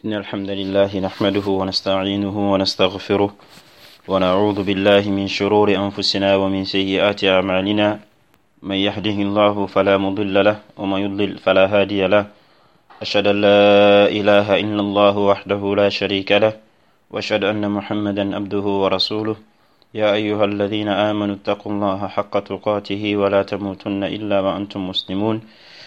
إن الحمد لله نحمده ونستعينه ونستغفره ونعوذ بالله من شرور أنفسنا ومن سيئات أعمالنا. من يهده الله فلا مضل له ومن يضلل فلا هادي له. أشهد أن لا إله إلا الله وحده لا شريك له وأشهد أن محمدا عبده ورسوله. يا أيها الذين آمنوا اتقوا الله حق تقاته ولا تموتن إلا وأنتم مسلمون.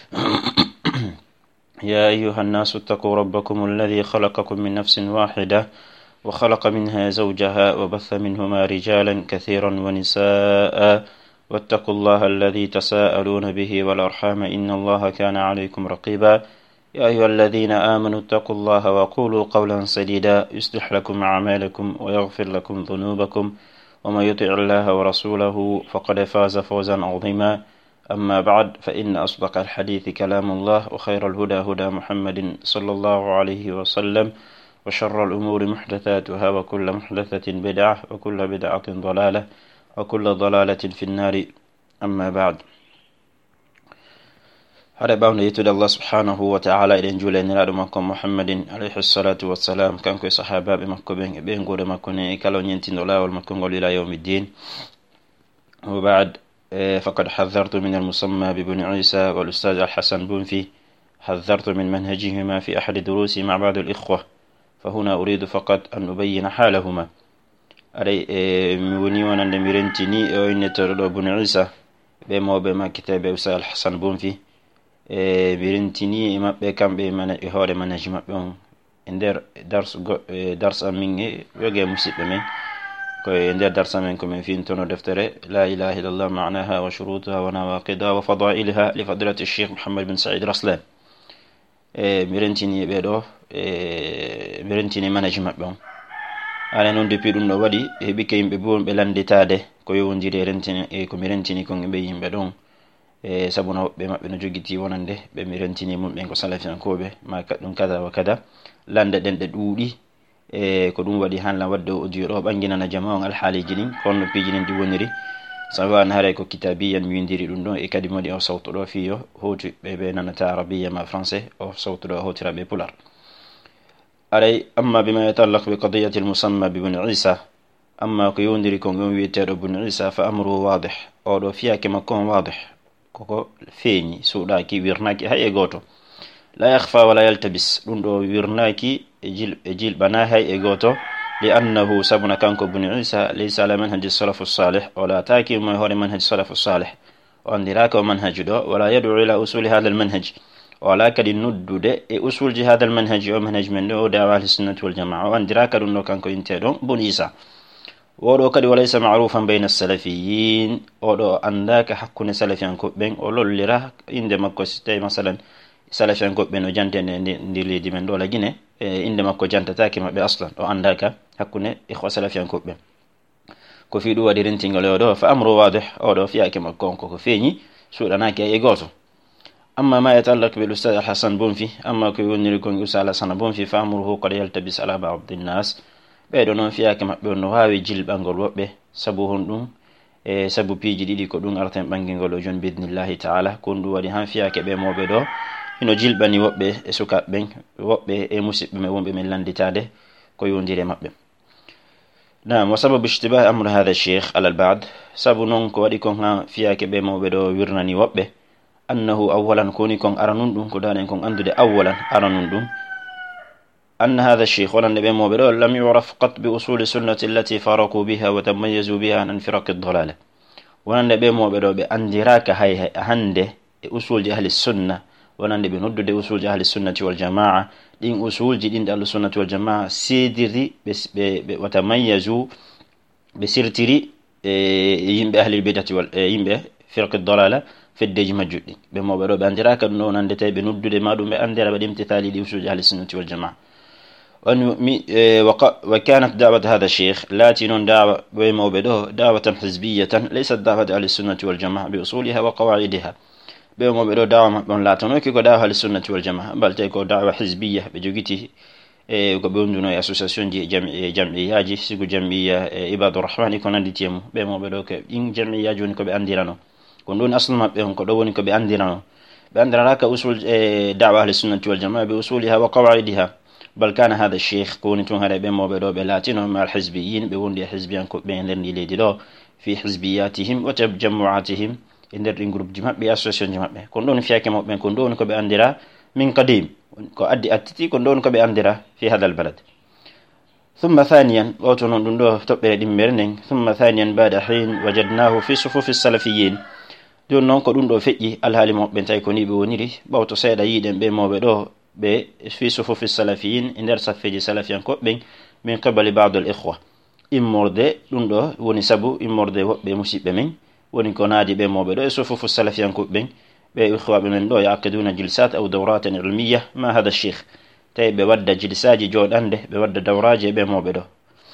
يا أيها الناس اتقوا ربكم الذي خلقكم من نفس واحدة وخلق منها زوجها وبث منهما رجالا كثيرا ونساء واتقوا الله الذي تساءلون به والأرحام إن الله كان عليكم رقيبا. يا أيها الذين آمنوا اتقوا الله وقولوا قولا سديدا يصلح لكم أعمالكم ويغفر لكم ذنوبكم ومن يطع الله ورسوله فقد فاز فوزا عظيما. أما بعد فإن أصدق الحديث كلام الله وخير الهدى هدى محمد صلى الله عليه وسلم وشر الأمور محدثاتها وكل محدثة بدعة وكل بدعة ضلالة وكل ضلالة في النار. أما بعد هذا باون يتود الله سبحانه وتعالى إلى نجولة نراد مكم محمد عليه الصلاة والسلام كان كوي صحابة بمكو بين قول مكو كالون ينتين الله والمكو إلى يوم الدين. وبعد فقد حذرت من المسمى بابن عيسى والأستاذ الحسن بونفي، حذرت من منهجهما في أحد دروسي مع بعض الإخوة، فهنا أريد فقط أن أبين حالهما. أري موني وانا نميرنتني وإن تردو ابن عيسى بما كتاب أستاذ الحسن بونفي ميرنتني إما بكم بمن إهارة منهج مبون إندر درس أمين يوجي مسلمين كوي إندر درس منكم في انتونو دفتره لا إله إلا الله معناها وشروطها ونواقضها وفضائلها لفضيلة الشيخ محمد بن سعيد رسلان. ميرنتيني بيدو ميرنتيني منهج مبون أنا نون دبي دون نوادي بكي يمبون بلاندي تاده كوي ونديري رنتيني كو ميرنتيني كون يمبي يمبدون sabuna be mabbe no jogiti wonande be mi rentini mum ben ko salafiyankobe ma kadum kada wa kada lande den de duudi ko dum wadi hanla wadde o jiro bangina na jama'on al haliji din kono pijinin di woniri sawan hare ko kitabiyan mi windiri dum don e kadi modi o sawto do fiyo hoti be nanata arabiyya ma français o sawto do hotira be pular. Aray amma bima yatallaq bi qadiyati al musamma bi ibn Isa, amma ko yondiri ko ngom wiete do ibn Isa fa amru wadih o do fiya ke makon wadih koko feñi suuɗaki wirnaki hay e goto la yakhfa wala yaltabis ɗum ɗo wirnaki e jilɓana hay e goto li annahu sabuna kanko ibn Isa laysa ala manhaji salafu salih wala taki ma hoore manhaji salafu salih o andiraka o manhaji ɗo wala yad'u ila usuli hada al manhaj wala kadi noddude e usulji hada al manhaj o manhaj men ɗo o dawa ahli sunnati wal jamaa o andiraka ɗum ɗo kanko inteɗon ibn Isa. wodo kadi walaysa ma'rufan bayna as-salafiyyin odo andaka hakkune salafiyan ko ben o lollira inde makko sitay masalan salafiyan ko ben o jantene ndi ledi men do la gine inde makko jantataake mabbe aslan o andaka hakkune ikhwa salafiyan ko ben ko fi du wadi rentingol odo fa amru wadih odo fiake makko ko feñi sudanake e goto. amma ma yatallaq bil ustad al-Hasan Bonfi, amma ko woniri ko ustad al-Hasan Bonfi fa amruhu qad yaltabis ala ba'd an-nas ɓeɗo noon fiyake maɓɓe on no wawi jilɓangol woɓɓe sabu hon ɗum sabu piiji ɗiɗi ko ɗum arten ɓangingol o jon bidnillahi taala kon ɗum waɗi han fiyake ɓe moɓe ɗo ino jilɓani woɓɓe e sukaɓɓen woɓɓe e musidɓe men wonɓe men landitade ko yondiri maɓɓe. Naam, wa sababu ishtibahi amru hada cheikh alal ba'd, sabu noon ko waɗi kon ha fiyake ɓe moɓe ɗo wirnani woɓɓe annahu awalan koni kon aranun ɗum ko danen kon andude awalan aranun ɗum أن هذا الشيخ ولن نبي موبيلو لم يعرف قط بأصول السنة التي فارقوا بها وتميزوا بها عن فرق الضلالة. ولن نبي موبيلو بأندراك هاي هنده أصول أهل السنة ولن نبي ندد أصول أهل السنة والجماعة دين أصول جديد أهل السنة والجماعة سيدري وتميزوا بسرتري يم بأهل البدعة يم بفرق الضلالة في الدج مجد بموبيلو بأندراك أنه نندتي بندد ما دون بأندرا بدمتثالي لأصول أهل السنة والجماعة. وكانت دعوة هذا الشيخ لا تنون دعوة بموبده دعوة حزبية ليست دعوة أهل السنة والجماعة بأصولها وقواعدها بموبده دعوة لا تنوكي دعوة أهل السنة والجماعة بل تكون دعوة حزبية بجوجته وكبيرون أسوسياسيون جمعية سيكو جمعية عباد الرحمن يكون عندي تيمو بموبده إن جمعية جون كبي أنديرانو كندون أصلا ما بهم كدوون كبي أنديرانو بأندراك أصول دعوة أهل السنة والجماعة بأصولها وقواعدها بل كان هذا الشيخ كونتون هذا بين موبدو بلاتينو مع الحزبيين بوندي حزبيان بين لرني ليدلو في حزبياتهم وتجمعاتهم إن درين جروب جماعة بأسوسيون جماعة كندون فيها كم من كندون كبأندرا من قديم كأدي أتتي كندون كبأندرا في هذا البلد. ثم ثانيا ثم ثانيا بعد حين وجدناه في صفوف السلفيين دون نون كدون دو فجي الحال مؤمن تايكوني بونيري باوتو سيدا يدن بي موبدو بي في صفوف السلفيين إن درس فجي سلفيان كوبين من قبل بعض الإخوة إمورد دون دو وني سبو إمورد بمسيب من وني كونادي بي موبدو صفوف السلفيان كوبين بي إخوة من دو يعقدون جلسات أو دورات علمية مع هذا الشيخ tay be wadda jilsaji jodande be wadda dawraje be mobbe do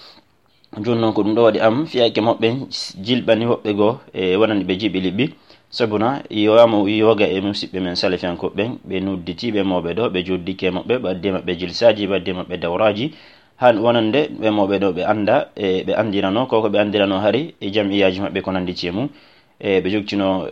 jonnon ko dum do wadi am fiake mobbe jilbani hobbe go e wonande be jibi libbi sabuna yowamo yoga e musibbe men salafian ko ben be nudditi be mobbe do be joddike mobbe badde mabbe jilsaji badde mabbe dawraji han wonande be mobbe do be anda e be andirano koko be andirano hari e jamiyaji mabbe ko nandi ciemu e be jogtino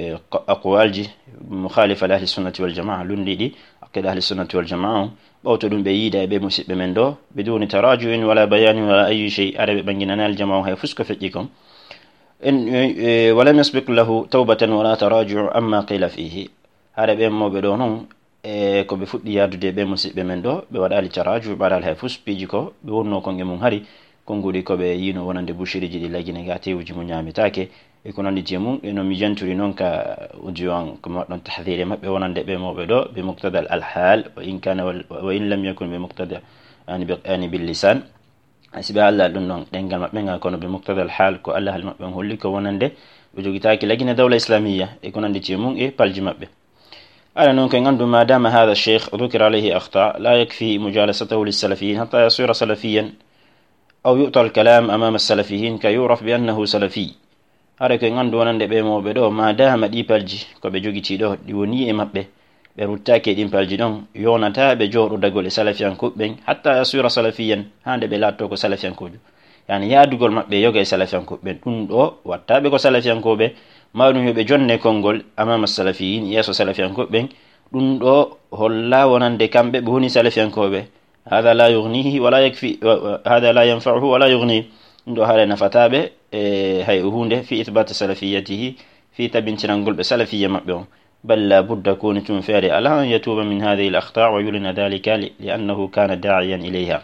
aqwalji mukhalifa li ahli sunnati wal jamaa lundidi aqida ahli sunnati wal jamaa bawto dum be yida be musibbe men do biduni taraju'in wala bayanin wala ayi shay arabe bangina al jamaa hay fusko fejikom en wala yasbiq lahu tawbatan wala taraju' amma qila fihi arabe mobe do non ko be fuddi yadude be musibbe men do be wadali taraju baral hay fus pijiko be wonno ko ngem hari ko ngudi ko be yino wonande bushiriji di lagine gatewuji mu nyamitake e ko nandi jemu eno mi janturi non ka ujuwan ko don tahdhire mabbe wonande be mobe do be muqtada al hal wa in kana wa in lam yakun bi muqtada yani bil lisan asiba alla dun non dengal mabbe ngal kono be muqtada al hal ko alla hal mabbe holli ko wonande be jogitaaki lagine dawla islamiyya e ko nandi jemu e palji mabbe ala non ko ngandu ma dama hada shaykh dhukira alayhi akhta la yakfi mujalasatuhu lis salafiyyin hatta yasira salafiyan أو يؤتى الكلام أمام السلفيين كي يعرف بأنه سلفي هذا كي نندو نند بيمو بدو ما دام دي بالجي كو بجوغي تيدو ديوني مبه برتاكي دي بالجي دون يونتا بجور دغول سلفيان كوبين حتى يصير سلفيا هاند بلاتو كو سلفيان كوجو يعني يا دغول مبه يوغي سلفيان كوبين دون دو واتابه كو سلفيان كوبه ما دون يوبه جونne كونغول أمام السلفيين ياسو سلفيان كوبين دون دو هولا ونند كامبه بوني سلفيان كوبه هذا لا يغنيه ولا يكفي هذا لا ينفعه ولا يغنيه ndo hare nafatabe hay hunde fi ithbat salafiyatihi fi tabintinangol be salafiyya mabbe on bal la budda kuntum fari ala an yatuba min hadhihi al akhta' wa yulina dhalika li annahu kana da'iyan ilayha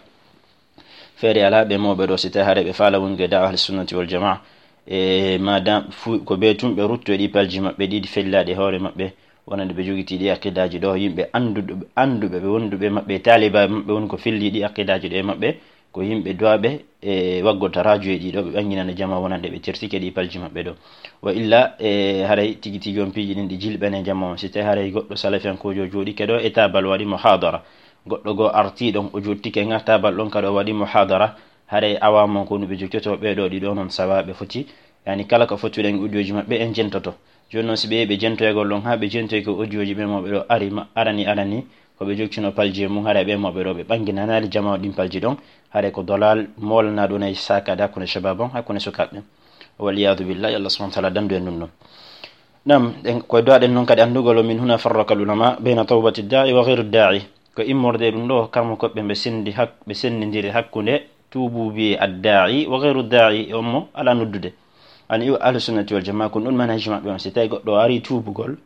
fari ala be mobe do sita hare be fala wonge da ahli sunnati wal jamaa madam ko betum be rutto di palji mabbe di fellade hore mabbe wonande be jogiti di aqidaji do yimbe andube be wondube mabbe taliba mabbe won ko filli di aqidaji de mabbe ko yimbe doabe waggo tarajuji di do be bangina na jama wonande be tirtike di palji mabbe do wa illa haray tigi gon piji din di jilbene jama site haray goddo salafian ko jodi kedo etabal wadi muhadara goddo go arti don o jottike ngata bal don kado wadi muhadara haray awamo ko no be jokketo be do di do non sawabe foti yani kala ko foti den udioji mabbe en jentoto jonno sibe be jentoygol lon ha be jentoy ko audioji be mo be do arani ko be jokkino palji mu hare be mo be do be bangina nali jama dim palji don hare ko dolal molna do nay saka da ko ne shababon ha ko ne sukabbe wal yadu billahi allah subhanahu wa ta'ala dandu en non nam den ko do den non kadi andugolo min huna farraka al ulama bayna tawbati ad-da'i wa ghayr ad-da'i ko immorde dum do kam ko be sendi hak be sendindiri hakkunde tubu bi ad-da'i wa ghayr ad-da'i ummu ala nuddude an yu ahlu sunnati wal jamaa kun on manhaj mabbe on sitay goddo ari tubugol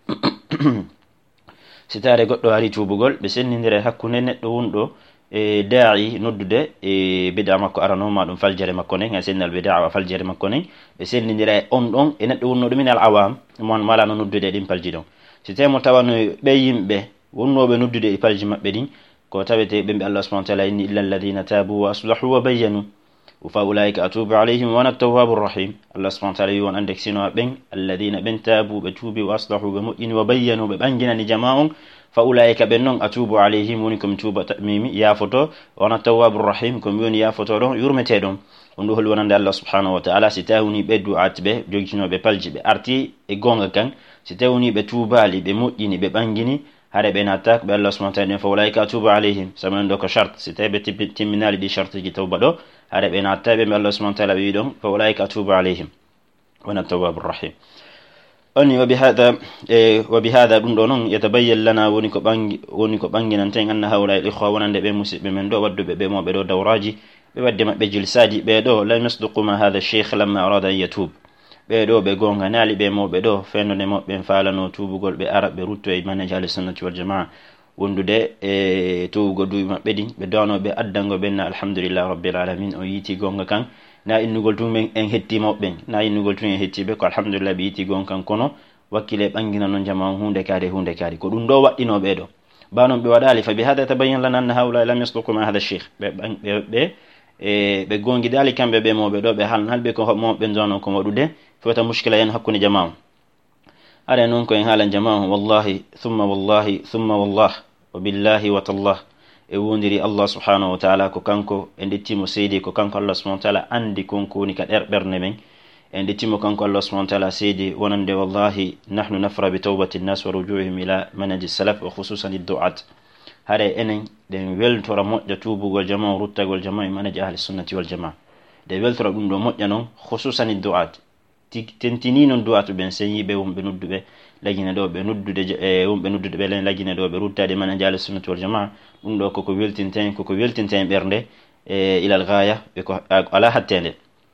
sitare goddo ari tubugol be sennindire hakkunde neddo wondo e da'i noddude e bid'a makko arano ma dum faljere makko ne ngal sennal bid'a wa faljere makko ne be sennindire on don e neddo wonno dum min al awam mon mala no noddude dim palji don sitay mo tawano be yimbe wonnobe noddude e palji mabbe din ko tawete be Allah subhanahu wa ta'ala inni illa alladhina tabu wa aslahu wa bayyanu فأولئك أتوب عليهم وأنا التواب الرحيم الله سبحانه وتعالى يقول عندك سنوا بين الذين تابوا بتوبوا وأصلحوا بمؤمن وبينوا ببنجنا نجماعهم فأولئك بينهم أتوب عليهم ونكم توبة تأميمي يا فتو وأنا التواب الرحيم كم يون يا فتو دون يرمتهم ونقول ونند الله سبحانه وتعالى ستاوني بدو عتبه جوجنو ببلج بأرتي إغونغ كان ستاوني بتوبة لي بمؤمن ببنجني هذا بين أتاك بالله سبحانه وتعالى فأولئك أتوب عليهم سمعن دوك شرط ستابة تمنال دي شرط جي توبة دو هذا بين أتاك بالله سبحانه وتعالى بيدهم فأولئك أتوب عليهم وأنا التواب الرحيم أني وبهذا دون يتبين لنا ونكو بانجي ننتين أن هؤلاء الإخوة ونند بمسلم من دو ودو بمو بدو دوراجي بودي بجلساجي بدو لم يصدق ما هذا الشيخ لما أراد أن يتوب بدو بغونغا نالي بمو بدو فإنه نمو بنفالنو توبو بأرب بروتو منهج أهل السنة والجماعة wondude towugo duuɓi maɓɓe ɗin ɓe dawnoɓe addango ɓenna alhamdulillah rabbil alamin o yiiti gonga kan na innugol tun en hettima ɓen na innugol tun en hettiɓe ko alhamdulillah ɓe yiiti gonga kan kono wakkile ɓangina noon jama hunde kaari ko ɗum ɗo waɗɗino ɓeɗo banon ɓe waɗali fa bi hada tabayyan lana anna haula lam yasluku ma hada cheikh ɓe gongidali kamɓe ɓe moɓe ɗo ɓe halɓe ko moɓe jono ko waɗude fota muskila en hakkunde jama ara noon ko en haalan jama wallahi thumma wallah وبالله وتالله وندري الله سبحانه وتعالى كو كانكو اندتيمو سيدي كو كانكو الله سبحانه وتعالى عندي كونكوني كدربرن من اندتيمو كانكو الله سبحانه وتعالى سيدي ونند والله نحن نفرح بتوبة الناس ورجوعهم إلى منهج السلف وخصوصا الدعاة هذا إنن دين ويلتورا موجة توبو والجماعة ورتا والجماعة منهج أهل السنة والجماعة دين ويلتورا دون موجة خصوصا الدعاة تنتينين الدعاة بين سيئي بهم بندو به lagina do be nuddude won be nuddude be len lagina do be ruttade man jale sunnatu wal jamaa dum do ko weltinten bernde ila al ghaya be ko ala hattende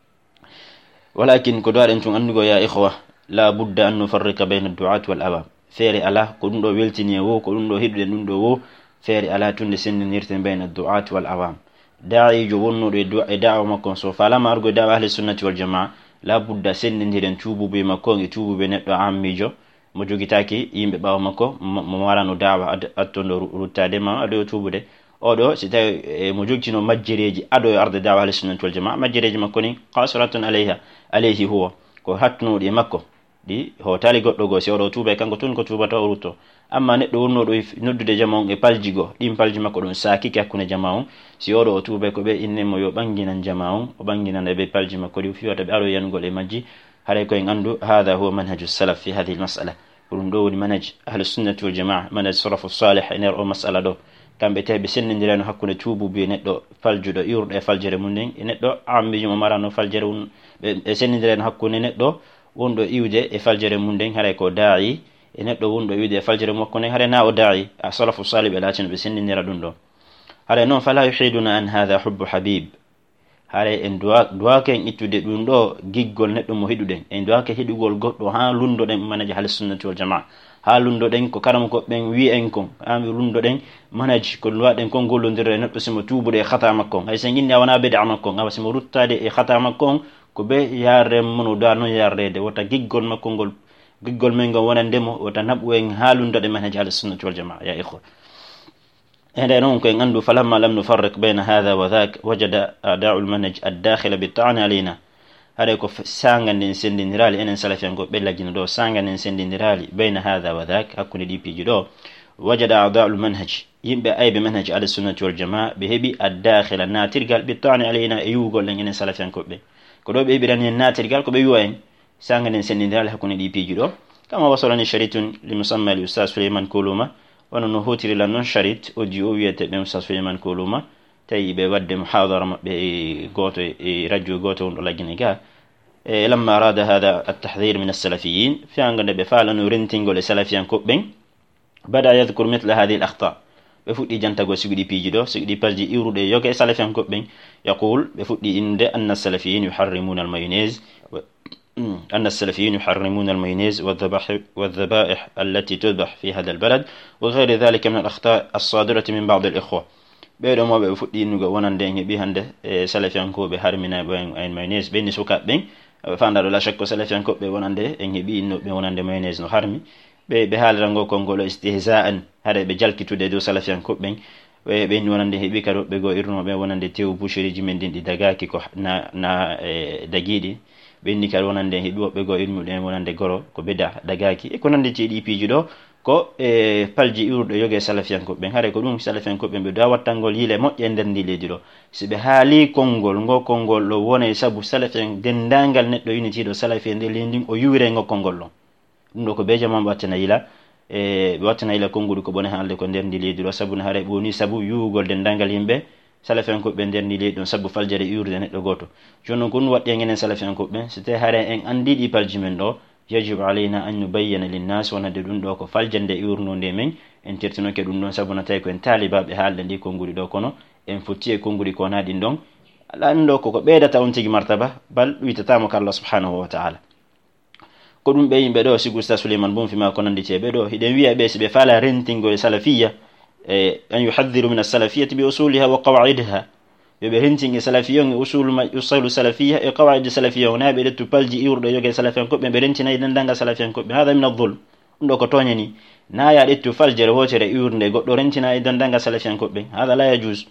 walakin ko doaren tun andugo ya ikhwa la budda an nufarrika bayna ad-du'at wal awam fere ala ko dum do weltini wo ko dum do hidde dum do wo fere ala tunde sendinirten bayna ad-du'at wal awam da'i jo wonno do da'wa makko so fala ma argo da'wa ahli sunnati wal jamaa la budda sendiren tubu be makko e tubu be neddo ammijo mo jogitaki yimbe bawo makko mo warano dawa attondo ruttade ma ado tubude odo si tawi mo jogtino majjireji ado arde dawa al sunnah wal jamaa majjireji makko ni qasiratun alayhi huwa ko hatno di makko di hotali goddo go si odo tube kanko tun ko tubata o rutto amma neddo wonno do noddude jamaon e paljigo dim palji makko don saaki kakkune jamaon si odo o tube ko be inne mo yo banginan jamaon o banginan be palji makko di fiwata be aro yangol e majji hare ko en andu hada huwa manhajus salaf fi hadhihi almas'ala ولندو منهج أهل السنة والجماعة منهج السلف الصالح إن يرأوا مسألة دو كان بتاعي بسن نديرانو حكونا توبو بينتو فالجودو يورد فالجر مندين نتو عم بيجو ممارانو فالجرون بسن نديرانو حكونا نتو وندو يودي فالجر مندين هرايكو داعي نتو وندو يودي فالجر مكوني هراينا أو داعي السلف الصالح بلاتن بسن نديرانو هراي نون فلا يحيدنا أن هذا حب حبيب hare en duwa ken ittude dum do giggol neddo mo hiduden en duwa ke hidugol goddo ha lundo den manaj hal sunnati wal jamaa ha lundo den ko karam ko ben wi en kon am lundo den manaj ko luwaden kon gollondire neddo simo tubude khata makko hay sen ginni wana bid'a makko ngaba simo ruttade e khata makko ko be yare mono da no yarrede wota giggol makko gol giggol men go wonandemo wota nabu en ha lundo de manaj hal sunnati wal jamaa ya ikhwa هذا نون كان عنده فلما لم نفرق بين هذا وذاك وجد أعداء المنهج الداخل بالطعن علينا هذا يكون سانغان نسند نرالي إن سلفيان قو بلا جندو سانغان نسند نرالي بين هذا وذاك هكون دي بيجدو وجد أعداء المنهج ينبع أي بمنهج على السنة والجماعة بهبي الداخل الناتر قال بالطعن علينا يوغو لن سلفيان قو بي كدو بهبي راني الناتر قال قو بيوين سانغان نسند نرالي هكون دي بيجدو كما وصلني شريط لمسمى الأستاذ سليمان كولوما ونحن هوتري لنا شريط أوديوية بمساس فيمان كولوما تاي بود محاضرة بغوتو رجو غوتو لجنيكا لما أراد هذا التحذير من السلفيين في عندنا بفعل نورنتينغو لسلفيان كوبين بدأ يذكر مثل هذه الأخطاء بفوتي جانتاغو سيغدي بيجيدو سيغدي بالجي إيرو دي يوكي سلفيان كوبين يقول بفوتي إن أن السلفيين يحرمون المايونيز أن السلفيين يحرمون المايونيز والذبائح التي تذبح في هذا البلد وغير ذلك من الأخطاء الصادرة من بعض الإخوة بيدو ما بفدي نغا وناندي بيهند سلفيان كو بحرمنا بين مايونيز بين سوكا بين فاندار لا شك سلفيان كو بوناندي ان بي نو بوناندي مايونيز نو حرمي be haal rango kongolo istihza'an hada be jalkitude do salafiyan ko ben be wonande hebi kado be go irno be wonande tew boucherie men din di dagaki ko na dagidi be ni kado wonande hebi be go irmu den wonande goro ko beda dagaki e ko nande cedi piji do ko palji urdo yoge salafiyan ko ben hare ko dum salafiyan ko ben be da wattangol yile mojje nder ndi ledi do sibe haali kongol ngo kongol lo wona sabu salafiyan dendangal neddo unity do salafiyan de lendin o yuure ngo kongol lo dum ko be jama watana ila be watana ila kongol ko bone haalde ko nder ndi ledi do sabu na hare boni sabu yuugol dendangal yimbe salafiyan ko ben nder ndi ledi don sabu faljere urde neddo goto jonno kon wadde ngenen salafiyan ko ben site hare en andi di palji men do يجب علينا أن نبين للناس وندلون دوكو فالجند يورنون دي من en tertinoke ɗum ɗon sabu natay ko en taalibaɓe haalde ndi konnguli ɗo kono en fotti e konnguli ko naɗi ɗon ala ɗum ɗo koko ɓeydata on tigi martaba bal ɗuytatamo ko Allah subhanahu wa ta'ala ko ɗum ɓe yimɓe ɗo sigu usta Souleymane Bum fima ko nandi ceeɓe ɗo hiɗen wiya ɓe si ɓe faala rentingo e salafiyya an yuhaddiru min as-salafiyyati bi usuliha wa qawaidiha yoɓe rentinge salafiyya e usulu salafiyya e qawaidi salafiyya wona ɓe ɗettu palji iwruɗo yoge salafiyan koɓɓe ɓe rentinayi dendanga salafiyan koɓɓe hada min adh-dhulm ɗum ɗo ko toñani na ya ɗettu faljere wotere iwrde goɗɗo rentina e dendanga salafiyan koɓɓe hada la yajuz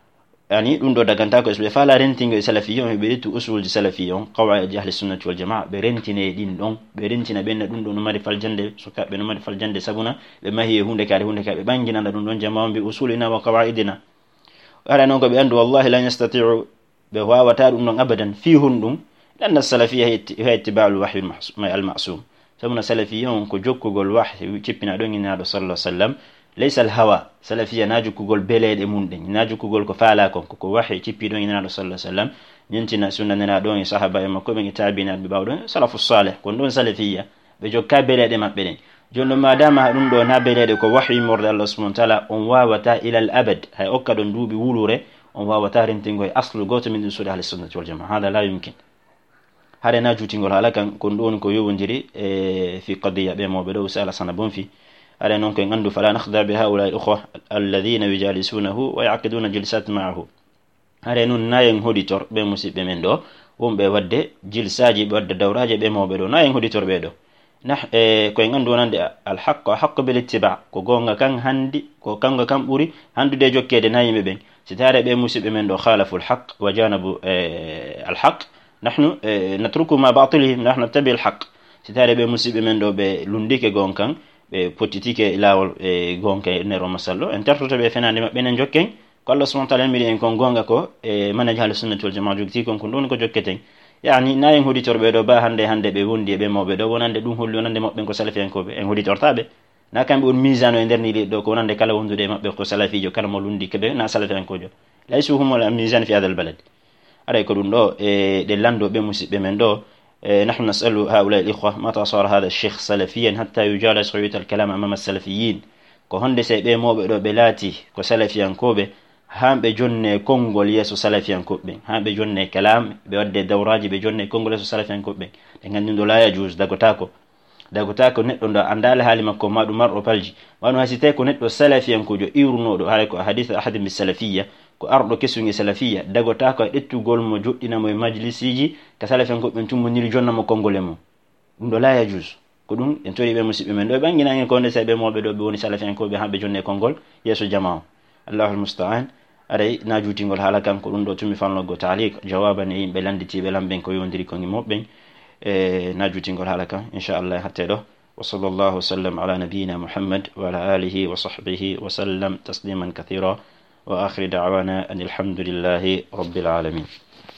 yani ɗum ɗo daganta ko ɓe faala rentingo e salafiyya ɓe ɗettu usulji salafiyya on qawaidi ahli sunnati wal jamaa ɓe rentine ɗin ɗon ɓe rentina ɓenna ɗum ɗo no mari faljande sukaɓe no mari faljande sabuna ɓe mahi e hunde kare ɓe ɓanginana ɗum ɗon jama on bi usulina wa qawaidina ara noon ko ɓe andu wallahi lan yastati'u ɓe wawata ɗum ɗon abadan fi hun ɗum lanna salafiyya ha ittiba'ul wahyi al-ma'sum sabuna salafiyya on ko jokkugol wahyi cippina ɗon inaɗo sallallahu alaihi wasallam laysa al-hawa salafiyya na jokkugol beleɗe mum ɗen na jokkugol ko faala kon ko wahyi cippi ɗon inaɗo sallallahu alaihi wasallam ñentina sunna nena ɗon e sahaba e makko ɓen e tabi'ina ɓe bawɗon salafus salih kon ɗon salafiyya ɓe jokka beleɗe maɓɓe ɗen jonno madama ɗum ɗo na beleɗe ko wahyi morde Allah subhanahu wa ta'ala on wawata ila al-abad hay okka ɗon duuɓi wulure on wawata rentingo e aslu goto min usuli ahli sunnati wal jamaa hada la yumkin hade na jutingol hala kan kon ɗon ko yowondiri fi qadiya ɓe mawɓe ɗo usala sana bon fi hade noon koyen andu fala nakhda bi haula al-ukhwa alladhina yujalisunahu wa yaqiduna jilsat ma'ahu hade noon nayen hoditor ɓe musidɓe men ɗo wonɓe wadde jilsaji ɓe wadde dawraje ɓe mawɓe ɗo nayen hoditor ɓe ɗo koyen andu wonande alhaqqu haqqu bil ittiba ko gonga kan handi ko kanga kan ɓuri handude jokkede na yimɓe ɓen si tare ɓe musidɓe men ɗo khalafu alhaq wa janabu alhaq nahnu natruku ma batilihim nahnu nattabi alhaq si tare ɓe musidɓe men ɗo ɓe lundike gon kan ɓe pottitike lawol gonka nero masallo en tertoto ɓe fenande maɓɓe nen jokken ko Allah subhanahu wa ta'ala mbiɗi en kon gonga ko manhaj ahli sunnati wal jamaa jogti kon ko ɗon ko jokketen yani nayen hoditorɓe ɗo ba hande ɓe wondi e ɓe mawɓe ɗo wonande ɗum holli wonande maɓɓe ko salafiyankoɓe en hoditortaɓe na kamɓe on misano e nder ni ɗo ko wonande kala wondude e maɓɓe ko salafijo kala mo lundi keɓe na salafiyankojo laysu humul misan fi hadha al balad aray ko ɗum ɗo ɗe lando ɓe musidɓe men ɗo نحن نسأل هؤلاء الإخوة متى صار هذا الشيخ سلفيا حتى يجالس ويت الكلام أمام السلفيين ko honde se ɓe mawɓe ɗo ɓe laati ko salafiyankoɓe hamɓe jonne konngol yeeso salafiyankoɓe hamɓe jonne kalam ɓe wadde dawraji ɓe jonne konngol yeeso salafiyankoɓe ɗe gandi ɗo la yajuz dagotako neɗɗo ndo andala haali makko ma ɗum marɗo palji wano hasi tawi ko neɗɗo salafiyankojo iwrunoɗo hay ko hadith ahadin bis salafiyya ko arɗo kesugi salafiyya dagotako e ɗettugol mo joɗɗinamo e majlisiji ka salafiyankoɓe tummoniri jonnamo konngol e mum ɗum ɗo la yajuz ko ɗum en tori ɓe musidɓe men ɗo e ɓanginangen ko nde sa ɓe mawɓe ɗo ɓe woni salafiyankoɓe hamɓe jonne konngol yeeso jama o allahul musta'an aɗay na juutingol haala kan ko ɗum ɗo tumi fanloggo taaliq jawaban e yimɓe landitiɓe lamɓen ko yondiri ko gimoɓɓen na juutingol haala kan inchallah hatte ɗo wa sallallahu wasallam ala nabiyina muhammad wa ala alihi wa sahbihi wa sallam tasliman kathira wa akhiri da'wana an alhamdulillahi rabbil alamin